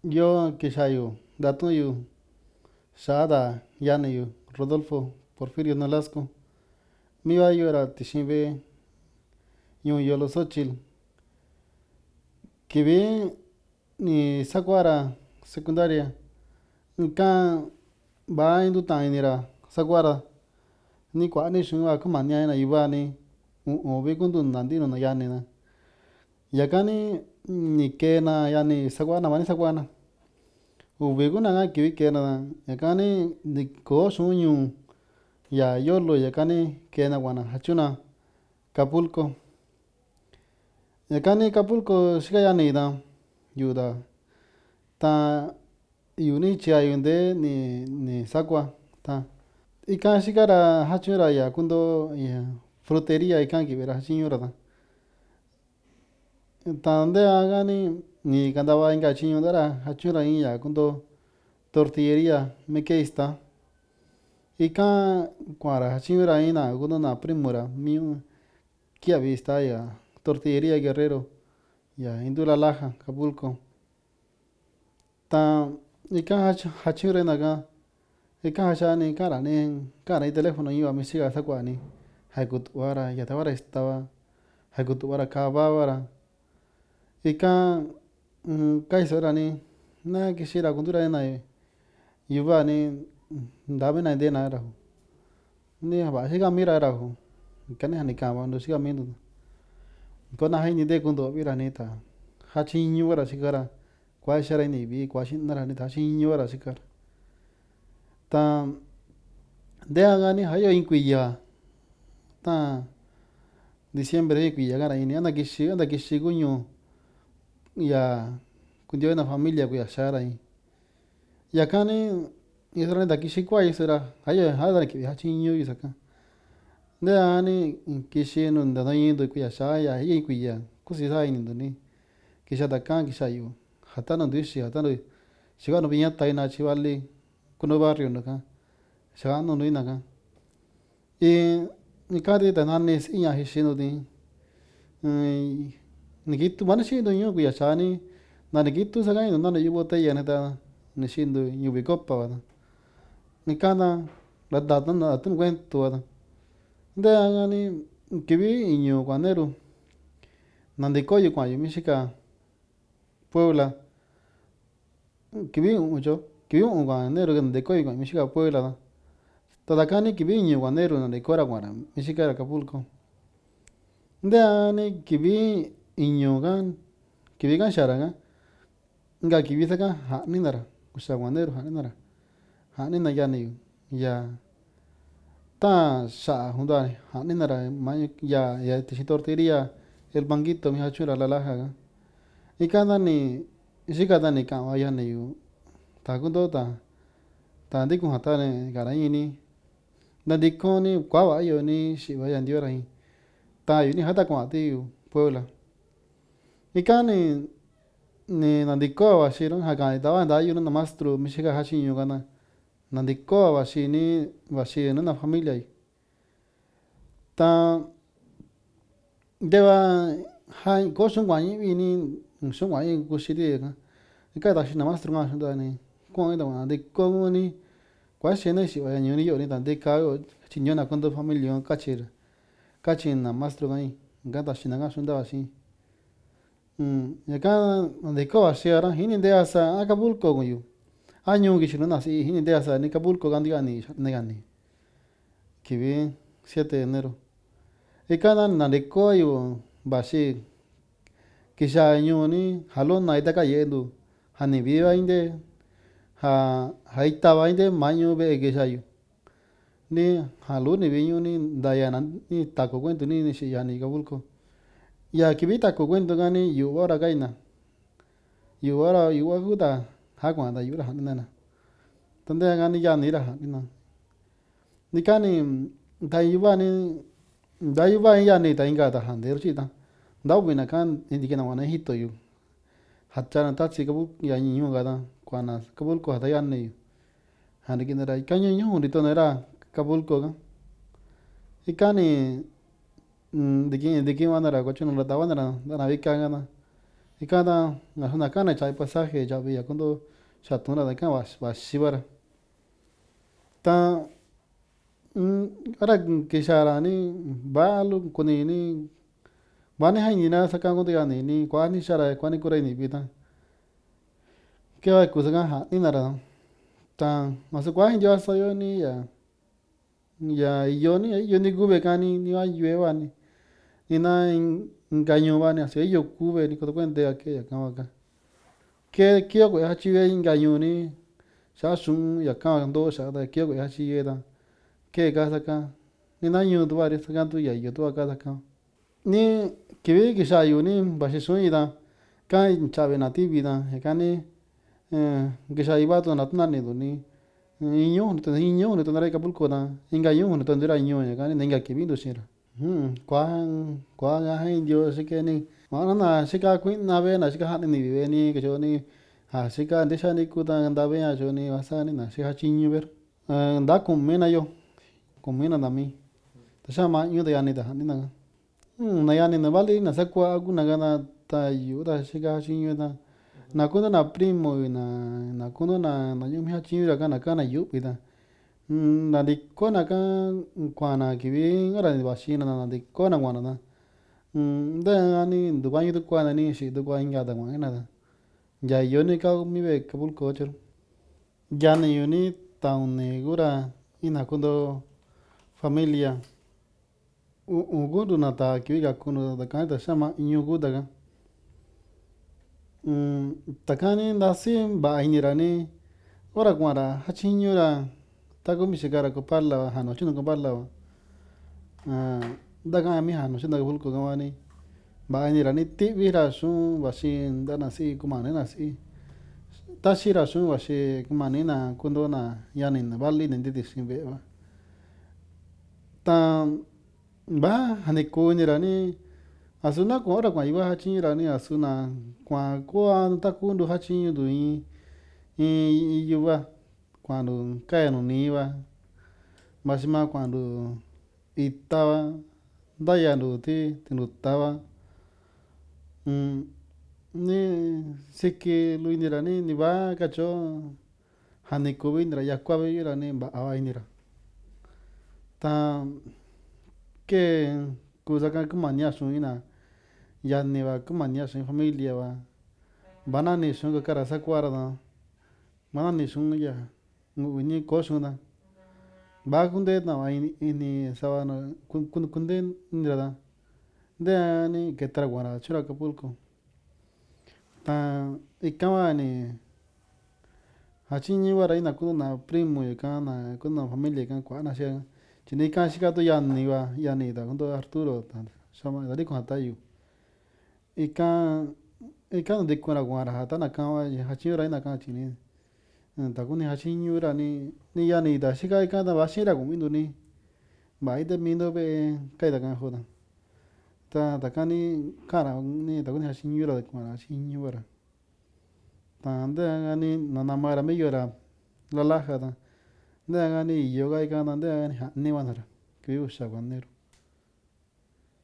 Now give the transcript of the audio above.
yo kishayu datuyu shada yanayu Rodolfo Porfirio Nolasco miwa yora tishibe yu yolo Xochitl kibi ni sakuara secundaria nka ba indu tainira sakuara ni kwa ni shunwa kumanya na yubani o be kundu nandino na yani na yakani ni kena yani sakuana mani sakuana ubi kuna nga kibi kena yakani ni ko shunyu ya yolo yakani kena wana hachuna Acapulco yakani Acapulco shika yani da yuda ta yuni chiayunde ni sakua ta ikan shikara hachura ya kundo ya frutería ikan kibera hachiñura da tande agani ni kandaba inga chiñundara hachura ya kundo tortillería mekeista ikan kuara hachiñura ina kundo na primura miu kia vista ya tortillería Guerrero ya indula laja Acapulco ta ikan hachura naga ikan hachani kara ni teléfono iba misiga sakuani haikutuara yatawara estaba haikutuara kabawara ikan kaisorani na kishira kundura na yubani ndabe na ndena raho ni haba higa mira raho kani hani kama ndo shiga mindu kona haini de kundo bira nita hachi wara shikara kwa shara ni bi kwa shin nara ni hachi wara shikara ta de agani hayo inkuya ta diciembre kuya gara ini anda kishi guño ya kundio na familia kuya shara i yakani yesra da kishi kwa yesra hayo hada ki hachi yisaka de ani kishi no nda yindo kuya shaya yi kuya kusi sai ni ndoni kisha da kan kisha yu hatano dishi hatano shiga no binya taina chivali kuno barrio no ka shiga no no inaka y kadi da nanes inya hishino di ni gitu mana shindo nyu kuya shani na ni gitu saga no na yubo te yana da ni shindo yubi copa wa ni kana la da na atun cuento wa de ani kibi iño guanero nandikoyo kwa yumishika Puebla kibi mucho kibi un guanero nandikoyo kwa yumishika Puebla tadakani kibi iño guanero nandikora guara mishika Acapulco de ani kibi iño gan kibi gan sharanga nga kibi saka hani nara kusa guanero hani nara hani na yani ya ta sha hundani hani nara ma ya te tortillería el banquito mi hachura la laja ga ikanda ni shikada ni kama ya ni yu ta kundo ta ndiku hata ne garaini na dikoni kwa wa yo ni shiba ya ndio rai ta yu ni hata kwa ti yu Puebla ikani ni nandiko wa shiro haka ta wa nda yu na mastro mi shiga hashi yu gana nandiko wa shini wa shi na familia ta deba hai ko shun wa yi ni shun wa yi ko shi de ka ta shi na mastro ma shun da ni ko da wa de ko ni kwa shi ne shi wa ni yo ni ta de ka yo chinyo na con do familia kachir na mastro ga ni ga ta shi na ga shun da wa shi ya ka de ko wa shi ara hini de asa Acapulco go yu año gi shi na si hini de asa ni Acapulco ga ga ni kibi 7 de enero ikana na de ko yu ba shi kisha nyu ni halon na ida ka yendo hani viva inde haita ba inde maño be kisha yu ni halu ni viño ni dayana ni tako cuento ni shi ya ni Acapulco ya kibita ko cuento gani yu ora gaina yu wa guda ha kwa da yu ra hanana tande gani ya ni ra hanina ni kani da yu ba ni da yu ba ya ni da inga da hande ru ta da bina kan indikena wana hito yu hachana tatsi kabu ya ni yu ga da kwana Acapulco hada ya ni hani kinera kanyo nyu rito nera Acapulco ga ikani diki wana ra ko chuno ra ta wana ra na vika ga na Ikada na kana chai pasaje ya vi ya cuando chatuna da kan shibara ta ara kishara ni balu kuni ni bani hani na saka kundo ya ni kwani shara kwani kura ni bita ke va kusanga ha ni nara ta masu kwa hindi wa sayo ni yo ni gube kani ni wa yue wa ni na engaño va ni así yo kube ni kudo kuente ya ke ya kan waka ke kyo ko hachi we engaño ni sha shun ya kan do sha da kyo ko hachi ye da ke ka saka ni na nyu do ari saka tu ya yo to ka saka ni kibi ki sha yu ni ba shi sun yi da kan chabe na ti bi da he kan ni ki sha iba to na tna ni do ni iño ni to na re kapulko da engaño ni to ndira iño ya kan ni nga kibi do shira kwa nga hai dio shike ni ma na shika kuin na ve na shika ha ni ve ni ke jo ni ha shika de sha ni ku da nda ve ya jo ni wasa ni na shika chinyu ver nda kun me na yo kun me na mi ta sha ma nyu de ya ni da ni na na ya ni na vale na sa kwa gu na ga na ta yu da shika chinyu da na ku na primo na ku na yu mi ha chinyu da ka na yu pi da na di ko na ka kwa na ki vi ngara ni ba shi na di ko na kwa na da da ni du kwa yu du kwa na ni shi du kwa inga da kwa na da ya yo ni ka mi ve ka bul ko chero ya ni yo ni ta un ne gura ina kundo familia gu du na ta ki ga kuno da ka ta sama inyu gu da ga ta ka ni da si ba ai ni ra ni ora kwa ra ha chi nyu ra ta ko mi shi ga ra ko parla ha no chi no ko parla wa da ga mi ha no chi da bul ko ga wa ni ba ai ni ra ni ti vi ra su ba si da na si ku ma ne na si ta shi ra su ba si ku ma ni na kundo na ya ni na ba li ni di si ve wa ta ba ha ni ku ni ra ni asu na ko ra kwa iwa ha chi ra ni asu na kwa ko an ta ku ndu ha chi ndu i yu wa quando caem no niwa masima quando itaba daya no ti tinutaba ni siki luinira ni ba kacho hani kubindra ya kwabira ni ba awainira ta ke kusaka kumania suina ya ni ba kumania su familia ba banani su ka kara sakwara da manani su ya ni ko su da ba kunde na wa ini sawa no kunde nira da de ni que traguara chura Acapulco ta ikawa ni hachinyi wara ina kuna primo y kana kuna familia kan kwa na she chini kan shika to ya ni da kundo Arturo ta sama da ko hatayu ikan de kuna gwara hata na kan wa hachinyi wara ina kan chini ta kuni hachinyi wara ni ya ni da shika kan da ba shira kumindo ni ba ide mindo be kai da kan joda ta kani kara ni ta kuni hachinyi wara de kuna hachinyi wara ta de ani na mara me yora la laja da de ani yoga y kana de ani ni wanara que usha banero